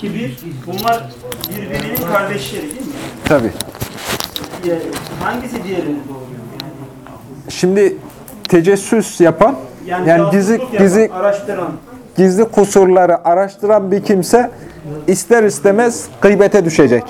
kibir, bunlar birbirinin kardeşleri değil mi? Tabii. Hangisi diğerini doğuruyor? Şimdi tecessüs yapan, yani gizli kusurları araştıran bir kimse ister istemez gıybete düşecek.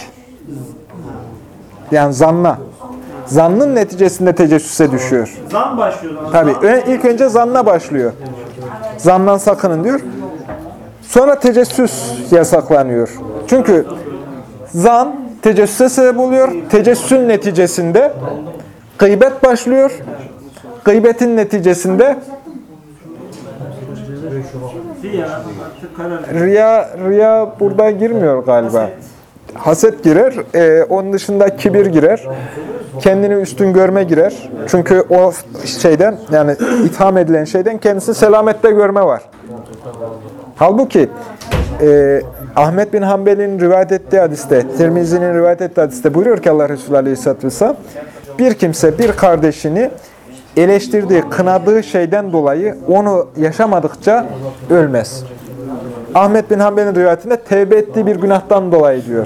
Yani zanna. Zannın neticesinde tecessüse düşüyor. Zan başlıyor. Tabii. İlk önce zanna başlıyor. Zandan sakının diyor. Sonra tecessüs yasaklanıyor. Çünkü zan tecessüse sebep oluyor. Tecessüsün neticesinde gıybet başlıyor. Gıybetin neticesinde riya burada girmiyor galiba. Haset girer. Onun dışında kibir girer. Kendini üstün görme girer. Çünkü o şeyden, yani itham edilen şeyden kendisi selamette görme var. Halbuki Ahmet bin Hanbel'in rivayet ettiği hadiste, Tirmizi'nin rivayet ettiği hadiste buyuruyor ki Allah Resulü Aleyhisselatü Vesselam, bir kimse bir kardeşini eleştirdiği, kınadığı şeyden dolayı onu yaşamadıkça ölmez. Ahmet bin Hanbel'in rivayetinde tevbe ettiği bir günahtan dolayı diyor.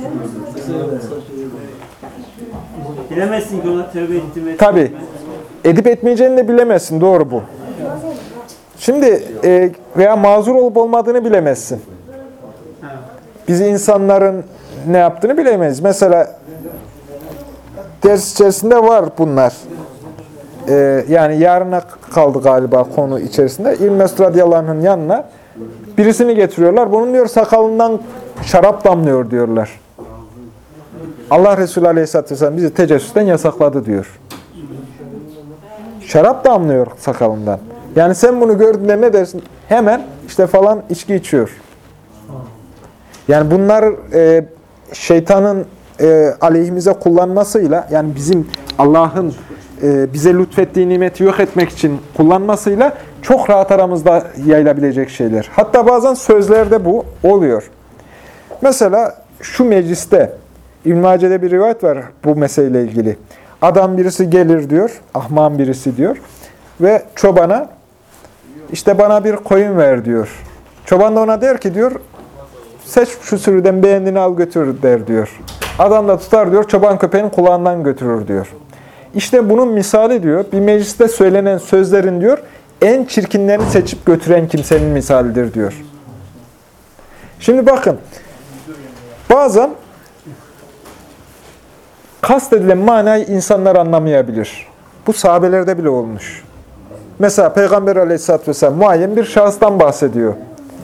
Bilemezsin ki ona tevbe ettim. Tabii. Edip etmeyeceğini de bilemezsin. Doğru bu. Şimdi veya mazur olup olmadığını bilemezsin. Biz insanların ne yaptığını bilemeyiz. Mesela ders içerisinde var bunlar. Yani yarına kaldı galiba konu içerisinde. İbn Mesud radıyallahu anh'ın yanına birisini getiriyorlar. Bunun diyor sakalından şarap damlıyor diyorlar. Allah Resulü Aleyhisselatü Vesselam bizi tecessüsten yasakladı diyor. Şarap damlıyor sakalından. Yani sen bunu gördüğünde ne dersin? Hemen işte falan içki içiyor. Yani bunlar şeytanın aleyhimize kullanmasıyla, yani bizim Allah'ın bize lütfettiği nimeti yok etmek için kullanmasıyla çok rahat aramızda yayılabilecek şeyler. Hatta bazen sözlerde bu oluyor. Mesela şu mecliste, İbn-i Mace'de bir rivayet var bu meseleyle ilgili. Adam birisi gelir diyor, ahman birisi diyor ve çobana işte bana bir koyun ver diyor. Çoban da ona der ki diyor, seç şu sürüden beğendiğini al götür der diyor. Adam da tutar diyor, çoban köpeğin kulağından götürür diyor. İşte bunun misali diyor, bir mecliste söylenen sözlerin diyor, en çirkinlerini seçip götüren kimsenin misalidir diyor. Şimdi bakın, bazen kastedilen manayı insanlar anlamayabilir. Bu sahabelerde bile olmuş. Mesela Peygamber Aleyhisselatü Vesselam muayyen bir şahıstan bahsediyor.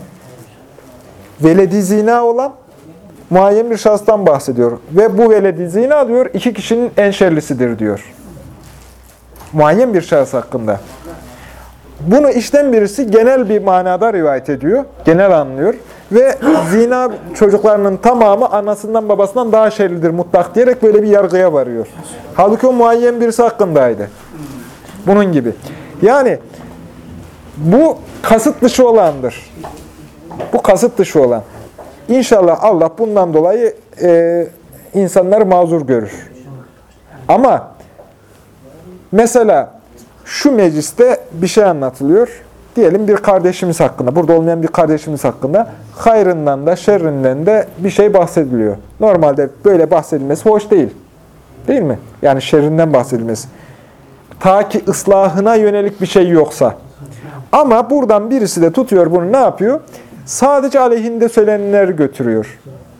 Veledi zina olan muayyen bir şahıstan bahsediyor. Ve bu veledi zina diyor, iki kişinin en şerlisidir diyor. Muayyen bir şahıs hakkında. Bunu işten birisi genel bir manada rivayet ediyor. Genel anlıyor. Ve zina çocuklarının tamamı anasından babasından daha şerlidir mutlak diyerek böyle bir yargıya varıyor. Halbuki o muayyen birisi hakkındaydı. Bunun gibi. Yani bu kasıt dışı olandır. Bu kasıt dışı olan. İnşallah Allah bundan dolayı insanları mazur görür. Ama mesela şu mecliste bir şey anlatılıyor. Diyelim bir kardeşimiz hakkında, burada olmayan bir kardeşimiz hakkında hayrından da şerrinden de bir şey bahsediliyor. Normalde böyle bahsedilmesi hoş değil. Değil mi? Yani şerrinden bahsedilmesi. Ta ki ıslahına yönelik bir şey yoksa. Ama buradan birisi de tutuyor bunu, ne yapıyor? Sadece aleyhinde söylenenleri götürüyor.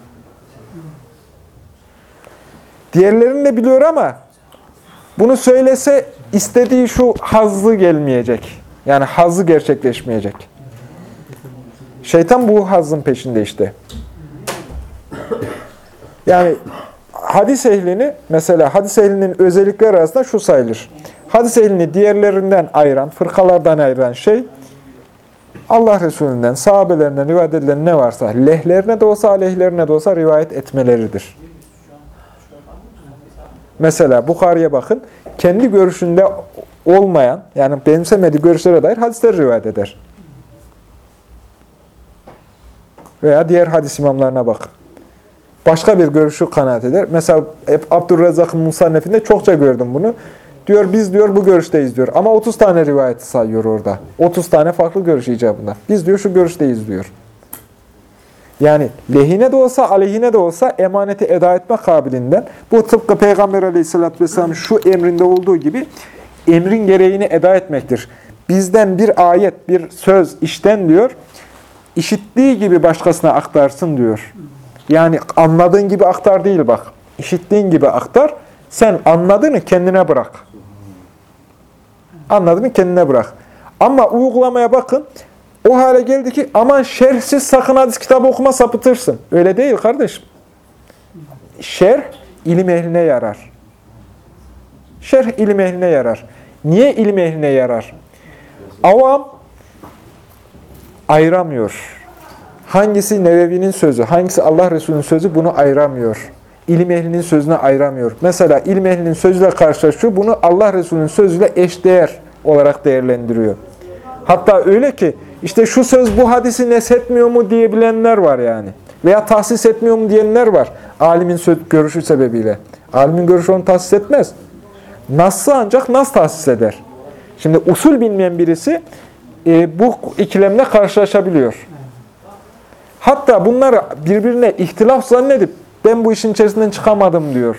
Diğerlerini de biliyor ama bunu söylese istediği şu hazzı gelmeyecek. Yani hazzı gerçekleşmeyecek. Şeytan bu hazzın peşinde işte. Yani hadis ehlini, mesela hadis ehlinin özellikleri arasında şu sayılır. Hadis ehlini diğerlerinden ayıran, fırkalardan ayıran şey, Allah Resulü'nden, sahabelerinden rivayet edilen ne varsa, lehlerine de olsa, aleyhlerine de olsa rivayet etmeleridir. Mesela Bukhari'ye bakın, kendi görüşünde olmayan, yani benimsemediği görüşlere dair hadisler rivayet eder. Veya diğer hadis imamlarına bakın. Başka bir görüşü kanaat eder. Mesela Abdurrezzak'ın Musannef'inde çokça gördüm bunu. Diyor biz diyor bu görüşteyiz diyor. Ama 30 tane rivayeti sayıyor orada. 30 tane farklı görüş icabında. Biz diyor şu görüşteyiz diyor. Yani lehine de olsa, aleyhine de olsa emaneti eda etme kabiliğinden. Bu tıpkı Peygamber Aleyhisselatü Vesselam şu emrinde olduğu gibi emrin gereğini eda etmektir. Bizden bir ayet, bir söz işten diyor, işittiği gibi başkasına aktarsın diyor. Yani anladığın gibi aktar değil bak. İşittiğin gibi aktar. Sen anladığını kendine bırak. Anladığını kendine bırak. Ama uygulamaya bakın. O hale geldi ki aman şerhsiz sakın hadis kitabı okuma sapıtırsın. Öyle değil kardeşim. Şerh ilim ehline yarar. Şerh ilim ehline yarar. Niye ilim ehline yarar? Avam ayıramıyor. Hangisi Nevevi'nin sözü, hangisi Allah Resulü'nün sözü bunu ayıramıyor. İlim ehlinin sözüne ayıramıyor. Mesela ilim ehlinin sözüyle karşılaşıyor, bunu Allah Resulü'nün sözüyle eşdeğer olarak değerlendiriyor. Hatta öyle ki, işte şu söz bu hadisi neshetmiyor mu diyebilenler var yani. Veya tahsis etmiyor mu diyenler var. Alimin görüşü sebebiyle. Alimin görüşü onu tahsis etmez. Nas'ı ancak Nas tahsis eder. Şimdi usul bilmeyen birisi bu ikilemle karşılaşabiliyor. Hatta bunları birbirine ihtilaf zannedip ben bu işin içerisinden çıkamadım diyor.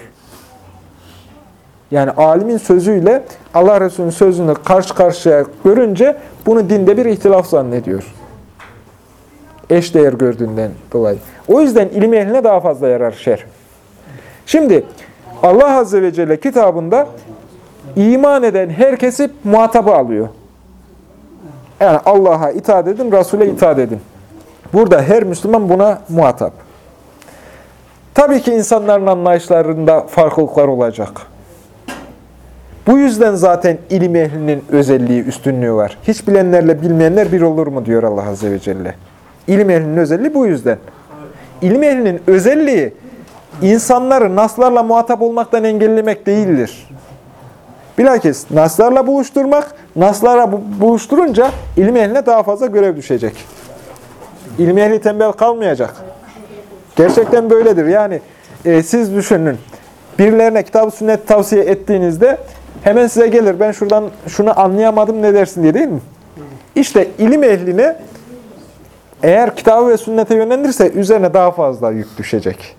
Yani alimin sözüyle Allah Resulü'nün sözünü karşı karşıya görünce bunu dinde bir ihtilaf zannediyor. Eşdeğer gördüğünden dolayı. O yüzden ilim ehline daha fazla yarar şerh. Şimdi Allah Azze ve Celle kitabında iman eden herkesi muhatabı alıyor. Yani Allah'a itaat edin, Resul'e itaat edin. Burada her Müslüman buna muhatap. Tabii ki insanların anlayışlarında farklılıklar olacak. Bu yüzden zaten ilim ehlinin özelliği, üstünlüğü var. Hiç bilenlerle bilmeyenler bir olur mu diyor Allah Azze ve Celle. İlim ehlinin özelliği bu yüzden. İlim ehlinin özelliği insanları naslarla muhatap olmaktan engellemek değildir. Bilakis naslarla buluşturmak, naslarla buluşturunca ilim ehline daha fazla görev düşecek. İlim ehli tembel kalmayacak. Gerçekten böyledir. Yani siz düşünün. Birilerine kitab-ı sünnet tavsiye ettiğinizde hemen size gelir. Ben şuradan şunu anlayamadım ne dersin diye, değil mi? İşte ilim ehline eğer kitabı ve sünnete yönlendirirse üzerine daha fazla yük düşecek.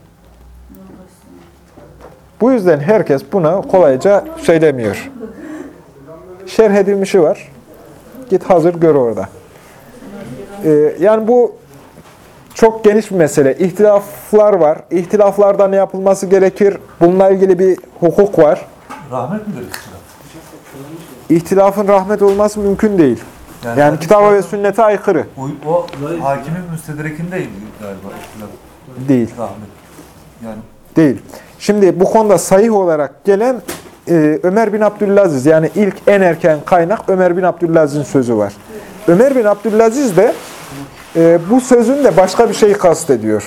Bu yüzden herkes buna kolayca söylemiyor. Şerh edilmişi var. Git hazır gör orada. Yani bu çok geniş bir mesele. İhtilaflar var. İhtilaflarda ne yapılması gerekir? Bununla ilgili bir hukuk var. Rahmet midir ihtilaf? İhtilafın rahmet olması mümkün değil. Yani kitaba ve sünnete aykırı. O hakimin müstedrekinde galiba ihtilaf. Değil. Rahmet. Yani Değil. Şimdi bu konuda sahih olarak gelen Ömer bin Abdülaziz, yani ilk en erken kaynak Ömer bin Abdülaziz'in sözü var. Ömer bin Abdülaziz de bu sözün de başka bir şeyi kastediyor.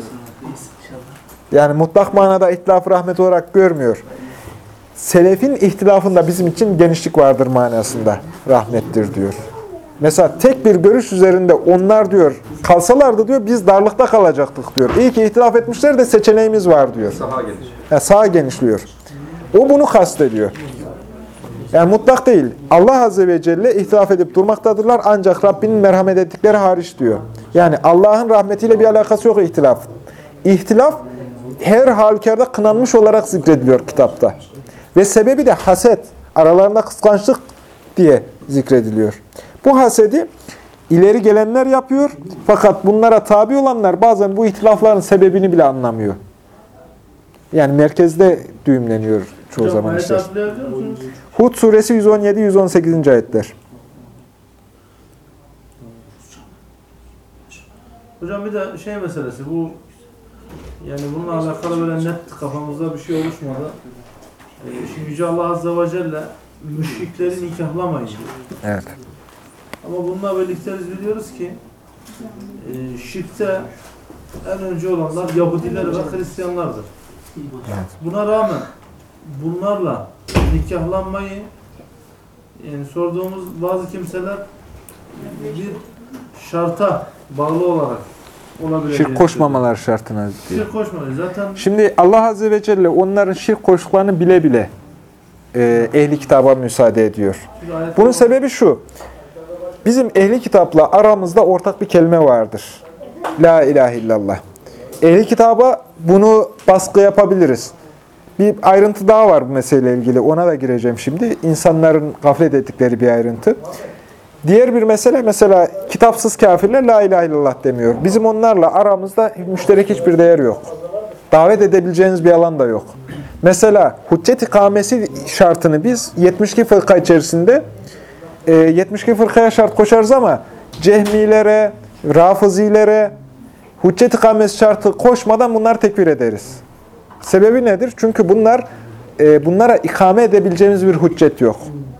Yani mutlak manada ihtilaf rahmet olarak görmüyor. Selefin ihtilafında bizim için genişlik vardır manasında rahmettir diyor. Mesela tek bir görüş üzerinde onlar diyor kalsalardı diyor biz darlıkta kalacaktık diyor. İyi ki ihtilaf etmişler de seçeneğimiz var diyor. Saha genişliyor. O bunu kastediyor. Yani mutlak değil. Allah Azze ve Celle ihtilaf edip durmaktadırlar ancak Rabbinin merhamet ettikleri hariç diyor. Yani Allah'ın rahmetiyle bir alakası yok ihtilaf. İhtilaf her halükarda kınanmış olarak zikrediliyor kitapta. Ve sebebi de haset, aralarında kıskançlık diye zikrediliyor. Bu hasedi ileri gelenler yapıyor. Fakat bunlara tabi olanlar bazen bu ihtilafların sebebini bile anlamıyor. Yani merkezde düğümleniyor çoğu zaman işler. Hud suresi 117-118. ayetler. Hocam bir de şey meselesi bu, yani bununla alakalı böyle net kafamızda bir şey oluşmadı. Şimdi Yüce Allah Azze ve Celle müşrikleri nikahlamayın diyor. Evet. Ama bununla birlikte biz biliyoruz ki şirkte en önce olanlar Yahudiler ve Hristiyanlardır. Evet. Buna rağmen bunlarla nikahlanmayı yani sorduğumuz bazı kimseler bir şarta bağlı olarak olabilir. Şirk koşmamalar şartına diyor. Şirk koşmaları zaten. Şimdi Allah Azze ve Celle onların şirk koştuklarını bile bile ehli kitaba müsaade ediyor. Bunun sebebi şu. Bizim ehli kitapla aramızda ortak bir kelime vardır. La ilahe illallah. Ehli kitaba bunu baskı yapabiliriz. Bir ayrıntı daha var bu meseleyle ilgili. Ona da gireceğim şimdi. İnsanların gaflet ettikleri bir ayrıntı. Diğer bir mesele, mesela kitapsız kafirler la ilahe illallah demiyor. Bizim onlarla aramızda müşterek hiçbir değer yok. Davet edebileceğiniz bir alan da yok. Mesela hüccet ikamesi şartını biz 72 fırka içerisinde 72 fırkaya şart koşarız ama Cehmilere, Rafızilere hüccet ikamesi şartı koşmadan bunları tekfir ederiz. Sebebi nedir? Çünkü bunlara ikame edebileceğimiz bir hüccet yok.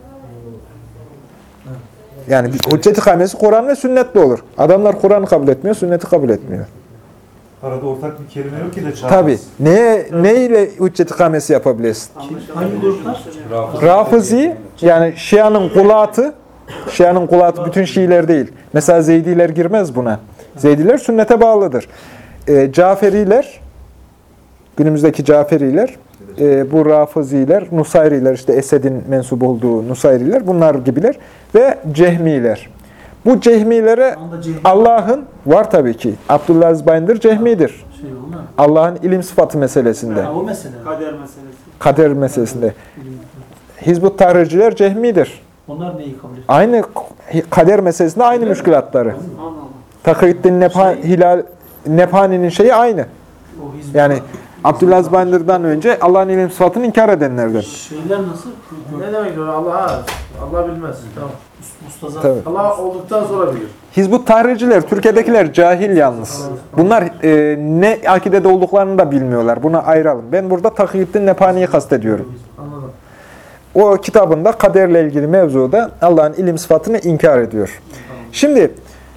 Yani hüccet ikamesi Kur'an ve sünnetle olur. Adamlar Kur'an'ı kabul etmiyor, sünneti kabul etmiyor. Arada ortak bir kelime yok ki de çarpmaz. Tabii. Ne ile hüccet ikamesi yapabilirsin? Hangi gruplar? Rafizi, yani Şia'nın kulatı bütün Şiiler değil. Mesela Zeydiler girmez buna. Zeydiler sünnete bağlıdır. Caferiler, günümüzdeki Caferiler, bu Rafiziler, Nusayriler, işte Esed'in mensup olduğu Nusayriler, bunlar gibiler ve Cehmiler. Bu Cehmilere Allah'ın, var tabii ki, Abdülaziz Bayındır Cehmidir. Allah'ın ilim sıfatı meselesinde. O mesele. Kader meselesi. Kader meselesinde. Hizb-ut Tahrirciler Cehmidir. Onlar neyi kabul ediyor? Aynı kader meselesinde aynı müşkülatları. Allah Allah. Takıddin Nephani'nin şeyi aynı. O hizmet. Yani Abdülaziz Bayındır'dan önce Allah'ın ilim sıfatını inkar edenlerden. Şeyler nasıl? Ne demek öyle? Allah bilmez. Tamam. Mustaza. Tabii. Allah olduktan sonra bilir. Hizb-ut Tahrirciler, Türkiye'dekiler cahil yalnız. Bunlar ne akidede olduklarını da bilmiyorlar. Buna ayıralım. Ben burada Takıddin Nephani'yi kastediyorum. Anladım. O kitabında kaderle ilgili mevzuda Allah'ın ilim sıfatını inkar ediyor. Şimdi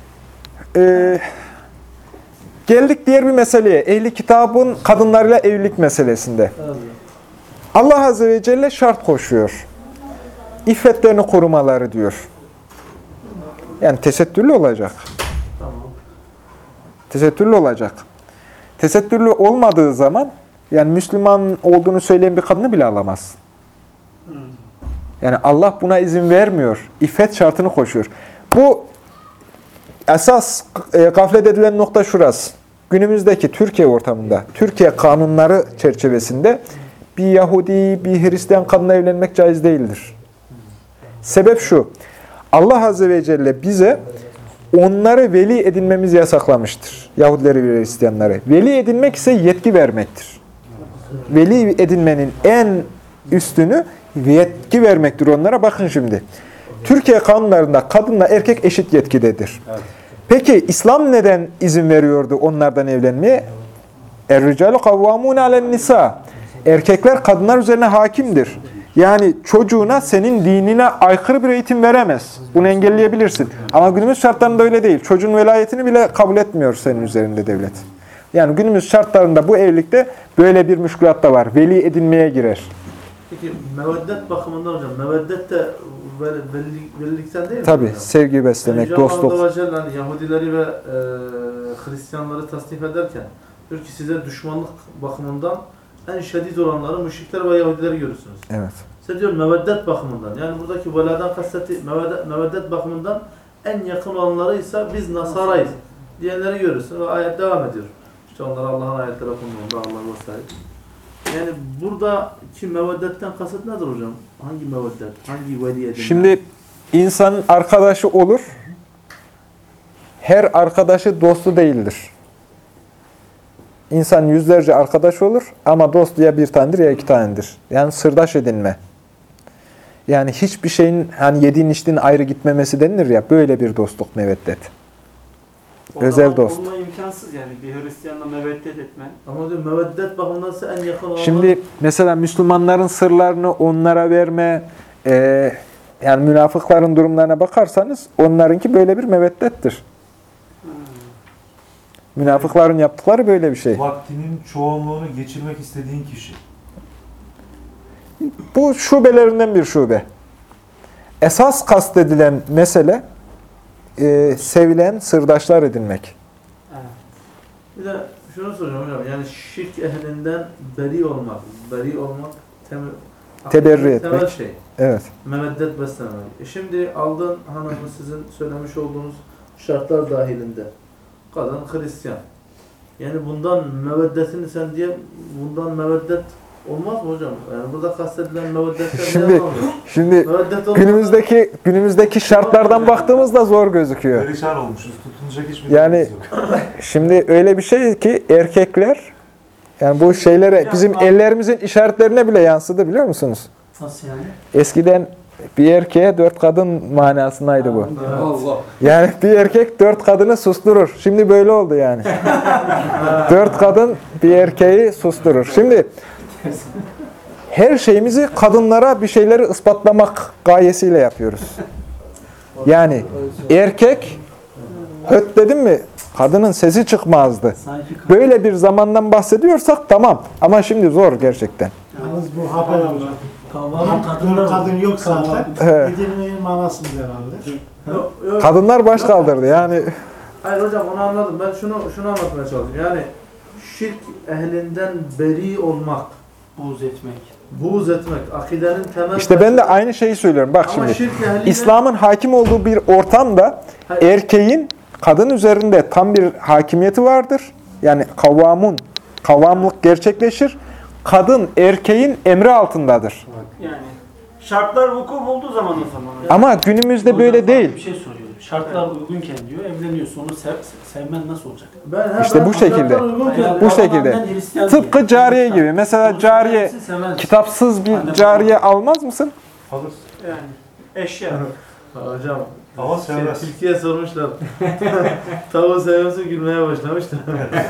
geldik diğer bir meseleye. Ehli kitabın kadınlarıyla evlilik meselesinde. Allah Azze ve Celle şart koşuyor. İffetlerini korumaları diyor. Yani tesettürlü olacak. Tamam. Tesettürlü olacak. Tesettürlü olmadığı zaman yani Müslüman olduğunu söyleyen bir kadını bile alamaz. Yani Allah buna izin vermiyor. İffet şartını koşuyor. Bu esas gaflet edilen nokta şurası. Günümüzdeki Türkiye ortamında, Türkiye kanunları çerçevesinde bir Yahudi, bir Hristiyan kadınla evlenmek caiz değildir. Sebep şu. Allah Azze ve Celle bize onları veli edinmemizi yasaklamıştır. Yahudileri ve Hristiyanları. Veli edinmek ise yetki vermektir. Veli edinmenin en üstünü yetki vermektir onlara. Bakın şimdi. Türkiye kanunlarında kadınla erkek eşit yetkidedir. Evet. Peki İslam neden izin veriyordu onlardan evlenmeye? Er-ricalu kavvamun alen nisa. Erkekler kadınlar üzerine hakimdir. Yani çocuğuna senin dinine aykırı bir eğitim veremez. Bunu engelleyebilirsin. Ama günümüz şartlarında öyle değil. Çocuğun velayetini bile kabul etmiyor senin üzerinde devlet. Yani günümüz şartlarında bu evlilikte böyle bir müşkülat da var. Veli edinmeye girer. Peki meveddet bakımından hocam, meveddet de velilikten değil mi? Tabii, sevgi beslemek, dostluk. Allah Azze ve Celle hani Yahudileri ve Hristiyanları tasnif ederken diyor ki size düşmanlık bakımından en şiddet olanları müşrikler ve Yahudileri görürsünüz. Evet. Size diyor meveddet bakımından, yani buradaki veladan kasteti meveddet bakımından en yakın olanları ise biz Nasarayız diyenleri görürsün ve ayet devam ediyor. İşte onlar Allah'ın ayetleri okunduğunda Allah vesaire. Yani buradaki meveddetten kasıt nedir hocam? Hangi meveddet? Hangi veli edinme? Şimdi insanın arkadaşı olur. Her arkadaşı dostu değildir. İnsan yüzlerce arkadaş olur ama dostu ya bir tanedir ya iki tanedir. Yani sırdaş edinme. Yani hiçbir şeyin hani yediğin içtiğin ayrı gitmemesi denilir ya, böyle bir dostluk meveddet. Özel dost. Olma imkansız yani bir Hristiyanla meveddet etmen. Ama diyor meveddet bakımından ise en yakın olanlar. Şimdi mesela Müslümanların sırlarını onlara verme, yani münafıkların durumlarına bakarsanız onlarınki böyle bir meveddettir. Münafıkların yaptıkları böyle bir şey. Vaktinin çoğunluğunu geçirmek istediğin kişi. Bu şubelerinden bir şube. Esas kastedilen mesele sevilen sırdaşlar edinmek. Evet. Bir de şunu soracağım hocam, yani şirk ehlinden beri olmak Teberri etmek. temel şey. Evet. Meveddet beslemek. Şimdi aldığın hanımı sizin söylemiş olduğunuz şartlar dahilinde kadın Hristiyan. Yani bundan meveddetini sen diye bundan meveddet olmaz mı hocam? Yani burada kastedilen meveddetten ne Şimdi yapalım? şimdi Meveddet olmaz. günümüzdeki şartlardan baktığımızda zor gözüküyor. Perişan olmuşuz. Tutunacak hiçbir Yani yerimiz yok. şimdi öyle bir şey ki erkekler yani bu şeylere bizim ellerimizin işaretlerine bile yansıdı biliyor musunuz? Nasıl yani? Eskiden bir erkeğe 4 kadın manasındaydı bu. Allah. Yani bir erkek 4 kadını susturur. Şimdi böyle oldu yani. 4 kadın bir erkeği susturur. Şimdi her şeyimizi kadınlara bir şeyleri ispatlamak gayesiyle yapıyoruz. Yani erkek höt dedim mi kadının sesi çıkmazdı. Sanki Böyle bir zamandan bahsediyorsak tamam. Ama şimdi zor gerçekten. Yalnız bu haber olacak. kavramın kadınlar Kadın yok zaten. Evet. Edirne'nin manasında herhalde. Yok, yok. Kadınlar baş kaldırdı yani. Hayır hocam onu anladım. Ben şunu anlatmaya çalışıyorum. Yani şirk ehlinden beri olmak, buğz etmek. buğz etmek, akidenin temel... İşte ben de aynı şeyi söylüyorum. Bak Ama şimdi. şirk ehliyle... İslam'ın hakim olduğu bir ortamda Hayır. erkeğin kadın üzerinde tam bir hakimiyeti vardır. Yani kavvamlık gerçekleşir. Kadın erkeğin emri altındadır. Yani şartlar vuku bulduğu zaman o zaman. Ama günümüzde Hocam böyle farklı değil. Bir şey soruyor. Şartlar uygunken diyor, evleniyorsun. Onu sevmen nasıl olacak? İşte bu şekilde. Yani Bu adam şekilde. annen Hristiyan Tıpkı diyor. cariye gibi. Mesela Onu cariye, seversin, sevmezsin. kitapsız bir cariye almaz mısın? Alırsın. Yani eşya. Hocam, Ama sevmez. tilkiye sormuşlar. Tavuğu seviyorsa gülmeye başlamışlar.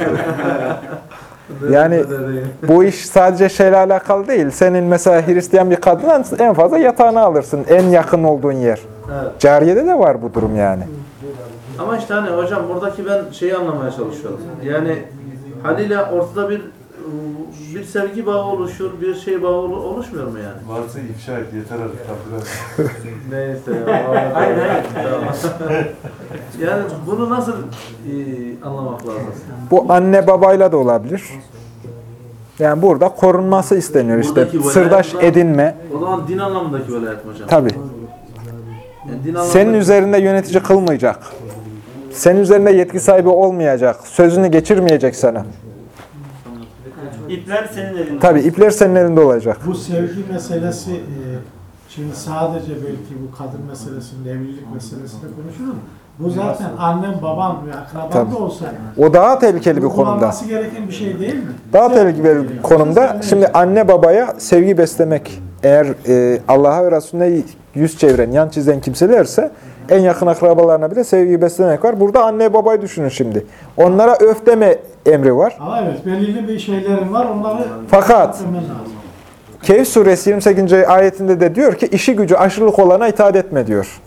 Yani bu iş sadece şeyle alakalı değil. Senin mesela Hristiyan bir kadından en fazla yatağını alırsın. En yakın olduğun yer. Evet. Cariyede de var bu durum yani. Ama işte hani hocam buradaki ben şeyi anlamaya çalışıyorum. Yani haliyle ortada bir sevgi bağı oluşur, bir şey bağı oluşmuyor mu yani? Varsa ifşa et. Yeter artık. Biraz. Neyse ya. Hayır, hayır. Tamam. Yani bunu nasıl anlamak lazım? Bu anne babayla da olabilir. Yani burada korunması isteniyor işte. Buradaki Sırdaş velayet- edinme. O zaman din anlamındaki velayet mi hocam? Tabii. Yani din anlamındaki... Senin üzerinde yönetici kılmayacak. Senin üzerinde yetki sahibi olmayacak. Sözünü geçirmeyecek sana. İpler senin elinde. Tabii ipler senin elinde olacak. Bu sevgi meselesi şimdi sadece belki bu kadın meselesinde, evlilik meselesinde konuşuyoruz. Bu zaten annem, babam ve akraban Tabii. da olsa O daha tehlikeli bir konumda. uygulanması gereken bir şey değil mi? Daha tehlikeli bir konumda. Şimdi anne babaya sevgi beslemek eğer Allah'a ve Resulüne yüz çeviren, yan çizen kimselerse en yakın akrabalarına bile sevgi beslemek var. Burada anne babayı düşünün şimdi. Onlara öf deme emri var. Ama evet belirli bir şeylerin var onları Fakat yapman lazım. Kehf suresi 28. ayetinde de diyor ki işi gücü aşırılık olana itaat etme diyor.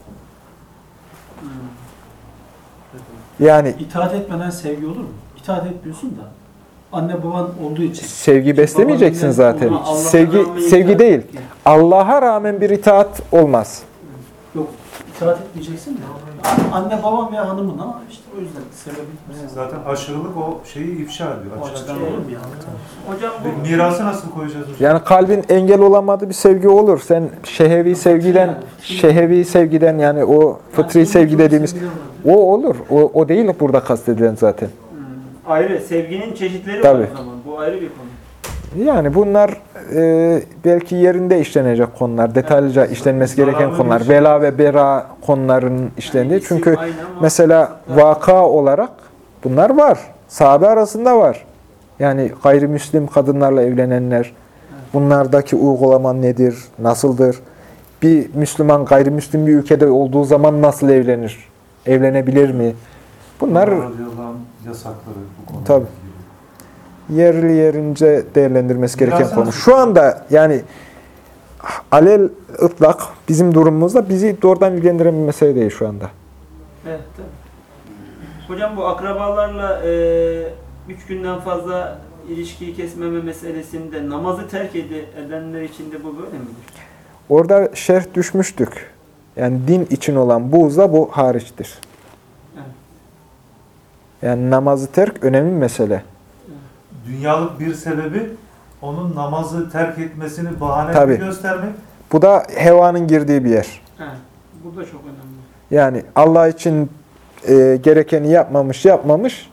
Yani İtaat etmeden sevgi olur mu? İtaat etmiyorsun da. Anne baban olduğu için. sevgi beslemeyeceksin zaten. Sevgi değil. Allah'a rağmen bir itaat olmaz. Yok, itaat etmeyeceksin de. Anne babam veya hanımın ama işte o yüzden sevebilirsin. Zaten aşırılık o şeyi ifşa ediyor. O açıdan olur mu ya? Hocam bu Mirası nasıl koyacağız hocam? Yani kalbin engel olamadığı bir sevgi olur. Sen şehevi sevgiden yani o fıtri sevgi dediğimiz o olur. O değil burada kastedilen zaten. ayrı sevginin çeşitleri Tabii. var o zaman. Bu ayrı bir konu. Yani bunlar belki yerinde işlenecek konular, detaylıca işlenmesi gereken konular. Vela ve bera konularının işlendiği. isim Çünkü aynı ama- mesela vaka olarak bunlar var. Sahabe arasında var. Yani gayrimüslim kadınlarla evlenenler, bunlardaki uygulama nedir, nasıldır? Bir Müslüman gayrimüslim bir ülkede olduğu zaman nasıl evlenir? Evlenebilir mi? Bunlar Allah radıyallahu anh yasakları bu konuda. Tabii. Yerli yerince değerlendirmesi gereken Biraz konu. nasıl? Şu anda yani alel ıtlak bizim durumumuzda bizi doğrudan ilgilendiren bir mesele değil şu anda. Evet tabii. Hocam bu akrabalarla 3 günden fazla ilişkiyi kesmeme meselesinde namazı terk edenler için de bu böyle midir? Orada şerh düşmüştük. Yani din için olan buğzla bu hariçtir. Evet. Yani namazı terk önemli bir mesele. Dünyalık bir sebebi onun namazı terk etmesini bahane Tabii. göstermek. Bu da hevanın girdiği bir yer. Evet. Bu da çok önemli. Yani Allah için gerekeni yapmamış.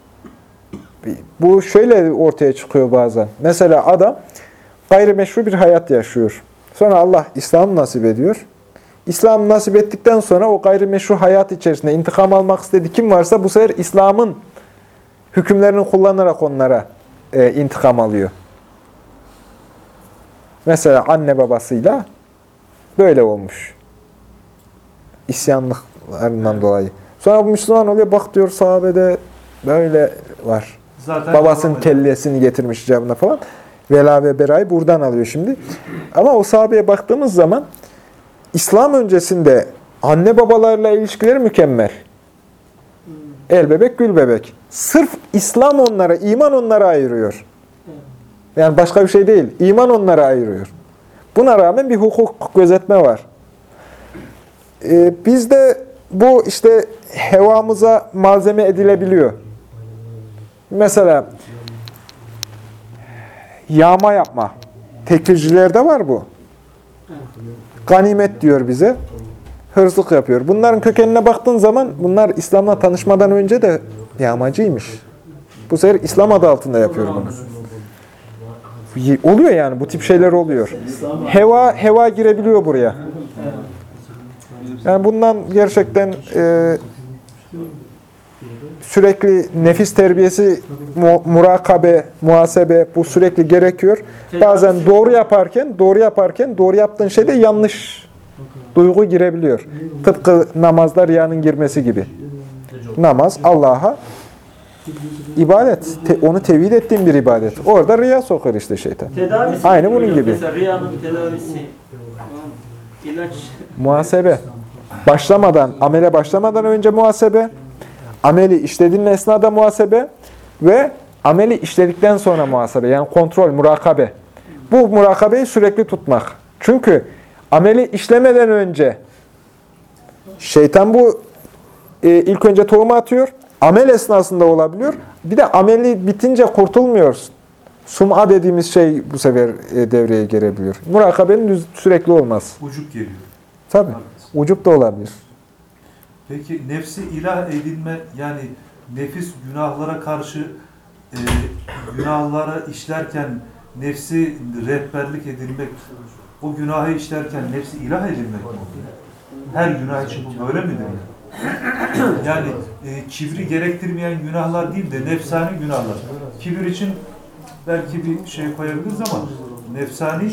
Bu şöyle ortaya çıkıyor bazen. Mesela adam gayrimeşru bir hayat yaşıyor. Sonra Allah İslam'ı nasip ediyor. İslam'ı nasip ettikten sonra o gayrimeşru hayat içerisinde intikam almak istediği kim varsa bu sefer İslam'ın hükümlerini kullanarak onlara intikam alıyor. Mesela anne babasıyla böyle olmuş. İsyanlıklarından dolayı. Sonra bu Müslüman oluyor. Bak diyor sahabede böyle var. Zaten Babasının kellesini getirmiş icabına falan. Vela ve berayı buradan alıyor şimdi. Ama o sahabeye baktığımız zaman İslam öncesinde anne babalarla ilişkileri mükemmel. El bebek, gül bebek. Sırf İslam onlara, iman onlara ayırıyor. Yani başka bir şey değil. İman onlara ayırıyor. Buna rağmen bir hukuk gözetme var. Bizde bu işte hevamıza malzeme edilebiliyor. Mesela yağma yapma. Tekfircilerde var bu. Ganimet diyor bize. Hırsızlık yapıyor. Bunların kökenine baktığın zaman bunlar İslam'la tanışmadan önce de yağmacıymış. Bu sefer İslam adı altında yapıyor bunu. Oluyor yani bu tip şeyler oluyor. Heva girebiliyor buraya. Yani bundan gerçekten sürekli nefis terbiyesi, murakabe, muhasebe bu sürekli gerekiyor. Bazen doğru yaptığın şeyde yanlış duygu girebiliyor. Tıpkı namazda riyanın girmesi gibi. Namaz Allah'a ibadet. Onu tevhid ettiğin bir ibadet. Orada riya sokar işte şeytan. Tedavisi Aynı bunun gibi. Mesela riyanın tedavisi, ilaç. Muhasebe. Amele başlamadan önce muhasebe, ameli işlediğin esnada muhasebe ve ameli işledikten sonra muhasebe. Yani kontrol, murakabe. Bu murakabeyi sürekli tutmak. Çünkü ameli işlemeden önce şeytan bu ilk önce tohumu atıyor. Amel esnasında olabiliyor. Bir de ameli bitince kurtulmuyorsun. Sum'a dediğimiz şey bu sefer devreye girebiliyor. Murakabenin sürekli olmaz. Ucuk geliyor. Tabii. Ucup da olabilir. Peki nefsi ilah edinme, yani nefis günahlara karşı günahlara işlerken nefsi rehberlik edilmek, o günahı işlerken nefsi ilah edinmek mi oluyor? Her günah için bu böyle midir? Yani kibri gerektirmeyen günahlar değil de nefsani günahlar. Kibir için belki bir şey koyabiliriz ama nefsani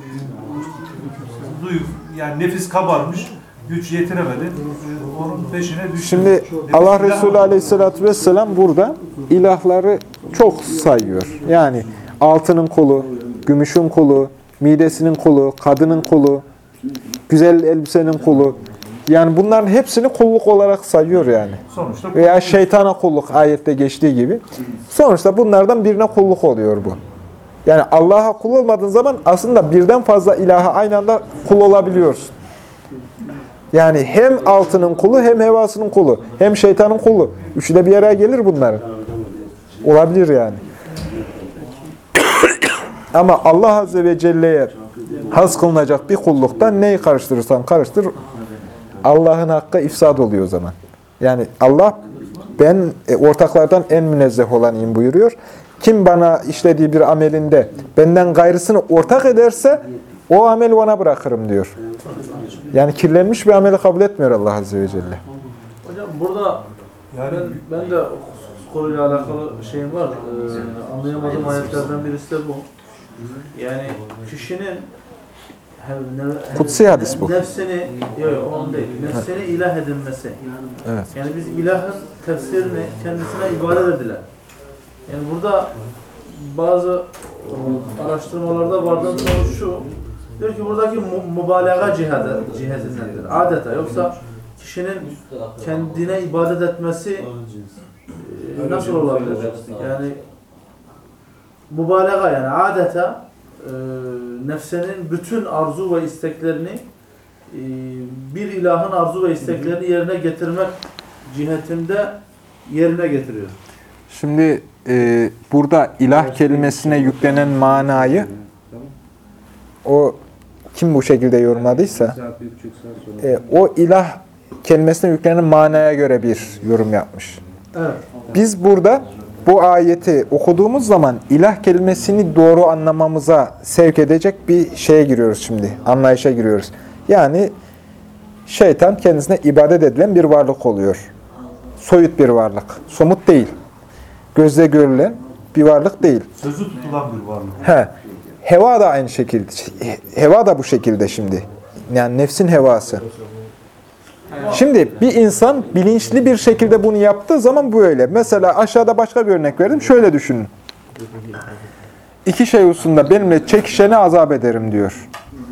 yani nefis kabarmış, güç yetiremedi. Onun peşine düştü. Şimdi Allah Resulü Aleyhisselatü Vesselam burada ilahları çok sayıyor. Yani altının kulu, gümüşün kulu, midesinin kulu, kadının kulu, güzel elbisenin kulu. Yani bunların hepsini kulluk olarak sayıyor yani. Sonuçta Veya şeytana kulluk ayette geçtiği gibi. Sonuçta bunlardan birine kulluk oluyor bu. Yani Allah'a kul olmadığın zaman aslında birden fazla ilaha aynı anda kul olabiliyorsun. Yani hem altının kulu, hem hevasının kulu, hem şeytanın kulu. Üçü de bir araya gelir bunların. Olabilir yani. Ama Allah Azze ve Celle'ye has kılınacak bir kulluktan neyi karıştırırsan karıştır, Allah'ın hakkı ifsad oluyor o zaman. Yani Allah, ben ortaklardan en münezzeh olanıyım buyuruyor. Kim bana işlediği bir amelinde benden gayrısını ortak ederse o ameli ona bırakırım diyor. Yani kirlenmiş bir ameli kabul etmiyor Allah Azze ve Celle. Hocam burada yani ben de konuyla alakalı şeyim var. Anlayamadığım ayetlerden birisi de bu. Yani kişinin kutsi hadis bu. Nefsini, yok onun değil. Nefsini ilah edinmesi. Evet. Yani biz ilahın tefsirini kendisine ibadet edilen. Yani burada bazı araştırmalarda vardığım sonuç şu. Diyor ki buradaki mübalağa cihetindendir. Adeta. Yoksa kişinin kendine ibadet etmesi nasıl olabilir? Yani mübalağa yani adeta nefsenin bütün arzu ve isteklerini bir ilahın arzu ve isteklerini yerine getirmek cihetinde yerine getiriyor. Şimdi burada ilah kelimesine yüklenen manayı o kim bu şekilde yorumladıysa o ilah kelimesine yüklenen manaya göre bir yorum yapmış. Evet. Biz burada bu ayeti okuduğumuz zaman ilah kelimesini doğru anlamamıza sevk edecek bir şeye giriyoruz şimdi. Anlayışa giriyoruz. Yani şeytan kendisine ibadet edilen bir varlık oluyor. Soyut bir varlık. Somut değil. Gözle görülen bir varlık değil. Sözü tutulan bir varlık. He. Heva da aynı şekilde. Heva da bu şekilde şimdi. Yani nefsin hevası. Şimdi bir insan bilinçli bir şekilde bunu yaptığı zaman bu öyle. Mesela aşağıda başka bir örnek verdim. Şöyle düşünün. İki şey hususunda benimle çekişeni azap ederim diyor.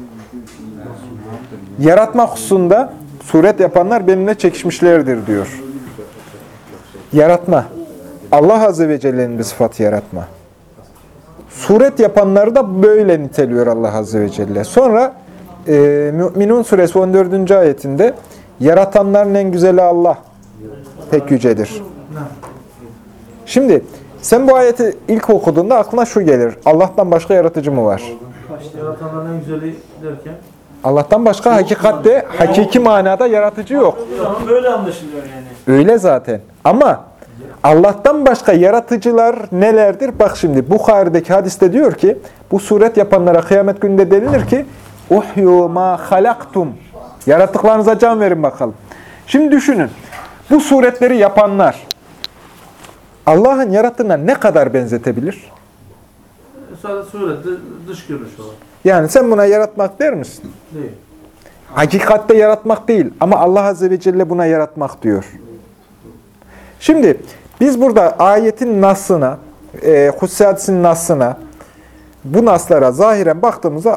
Yaratma hususunda suret yapanlar benimle çekişmişlerdir diyor. Yaratma. Allah Azze ve Celle'nin bir sıfatı yaratma. Suret yapanları da böyle niteliyor Allah Azze ve Celle. Sonra Mü'minun suresi 14. ayetinde yaratanların en güzeli Allah pek yücedir. Şimdi sen bu ayeti ilk okuduğunda aklına şu gelir. Allah'tan başka yaratıcı mı var? Yaratanların en güzeli derken Allah'tan başka hakikatte, hakiki manada yaratıcı yok. Ama böyle anlaşılıyor yani. Öyle zaten. Ama Allah'tan başka yaratıcılar nelerdir? Bak şimdi Bukhari'deki hadiste diyor ki bu suret yapanlara kıyamet gününde denilir ki uhyu ma halaktum. Yarattıklarınıza can verin bakalım. Şimdi düşünün. Bu suretleri yapanlar Allah'ın yarattığına ne kadar benzetebilir? sadece surette dış görünüş olarak. Yani sen buna yaratmak der misin? Değil. Hakikatte yaratmak değil ama Allah Azze ve Celle buna yaratmak diyor. Şimdi biz burada ayetin nasına, Kutsi hadisinin nasına, bu naslara zahiren baktığımızda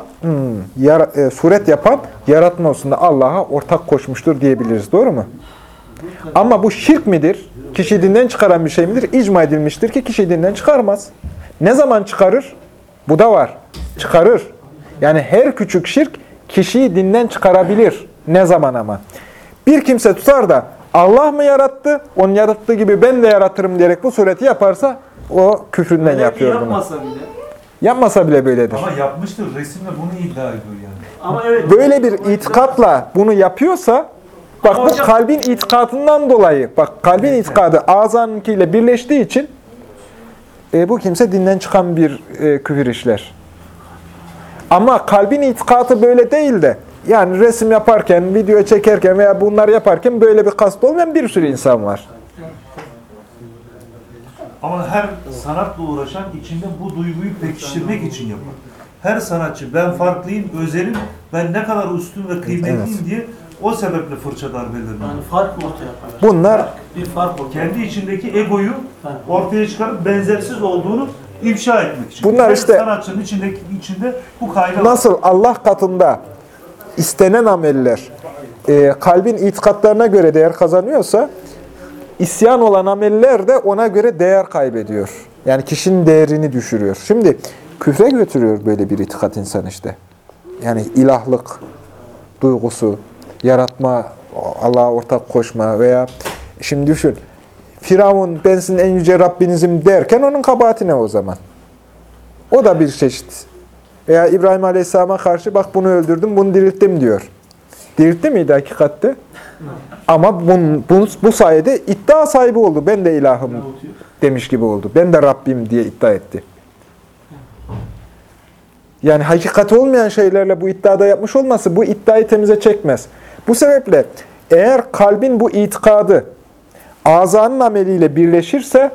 suret yapan yaratma hususunda Allah'a ortak koşmuştur diyebiliriz. Doğru mu? Ama bu şirk midir? Kişi dinden çıkaran bir şey midir? İcma edilmiştir ki kişi dinden çıkarmaz. Ne zaman çıkarır? Bu da var. Çıkarır. Yani her küçük şirk kişiyi dinden çıkarabilir. Ne zaman ama? Bir kimse tutar da Allah mı yarattı? Onun yarattığı gibi ben de yaratırım diyerek bu sureti yaparsa o küfründen yapıyor bunu. Yapmasa bile. Yapmasa bile böyledir. Ama yapmıştır. Resimle bunu iddia ediyor yani. Ama evet. Böyle bir itikatla bunu yapıyorsa, bak bu kalbin itikadından dolayı, bak kalbin itikadı azanınkiyle birleştiği için bu kimse dinden çıkan bir küfür işler. Ama kalbin itikadı böyle değil de, yani resim yaparken, video çekerken veya bunları yaparken böyle bir kast olmayan bir sürü insan var. Ama her sanatla uğraşan içinde bu duyguyu pekiştirmek için yapar. Her sanatçı ben farklıyım, özelim, ben ne kadar üstün ve kıymetliyim diye o sebeple fırça darbelerine. Yani fark ortaya koyar. Bunlar Bir fark ortaya. Kendi içindeki egoyu ortaya çıkarıp benzersiz olduğunu ifşa etmek için. Bunlar Her işte sanatçının içinde bu kayda var. nasıl Allah katında istenen ameller kalbin itikatlarına göre değer kazanıyorsa, isyan olan ameller de ona göre değer kaybediyor. Yani kişinin değerini düşürüyor. Şimdi küfre götürüyor böyle bir itikat insan işte. Yani ilahlık duygusu, yaratma, Allah'a ortak koşma veya şimdi düşün, Firavun ben sizin en yüce Rabbinizim derken onun kabahati ne o zaman? O da bir çeşit. Veya İbrahim Aleyhisselam'a karşı bak bunu öldürdüm, bunu dirilttim diyor. Diriltti miydi hakikatte? Ama bu sayede iddia sahibi oldu. Ben de ilahım demiş gibi oldu. Ben de Rabbim diye iddia etti. Yani hakikati olmayan şeylerle bu iddiada yapmış olması bu iddiayı temize çekmez. Bu sebeple eğer kalbin bu itikadı azanın ameliyle birleşirse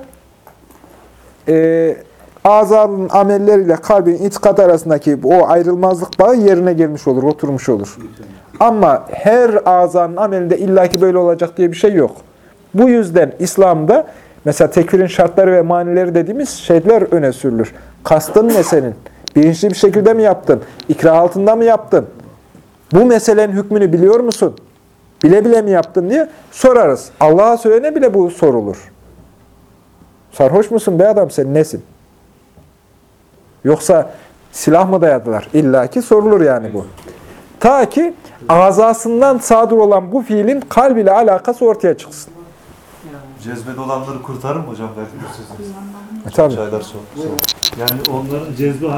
azanın amelleriyle kalbin itikadı arasındaki o ayrılmazlık bağı yerine gelmiş olur, oturmuş olur. Ama her azanın amelinde illaki böyle olacak diye bir şey yok. Bu yüzden İslam'da mesela tekfirin şartları ve manileri dediğimiz şeyler öne sürülür. Kastın ne senin? Bilinçli bir şekilde mi yaptın? İkrah altında mı yaptın? Bu meselenin hükmünü biliyor musun? Bile bile mi yaptın diye sorarız. Allah'a söylene bile bu sorulur. Sarhoş musun be adam sen nesin? Yoksa silah mı dayadılar? İlla ki sorulur yani bu. Ta ki azasından sadır olan bu fiilin kalb ile alakası ortaya çıksın. Cezbede olanları kurtarır mı hocam? Belki bu sözünüz. Tabii. Çaylar soğuk. Yani onların cezbe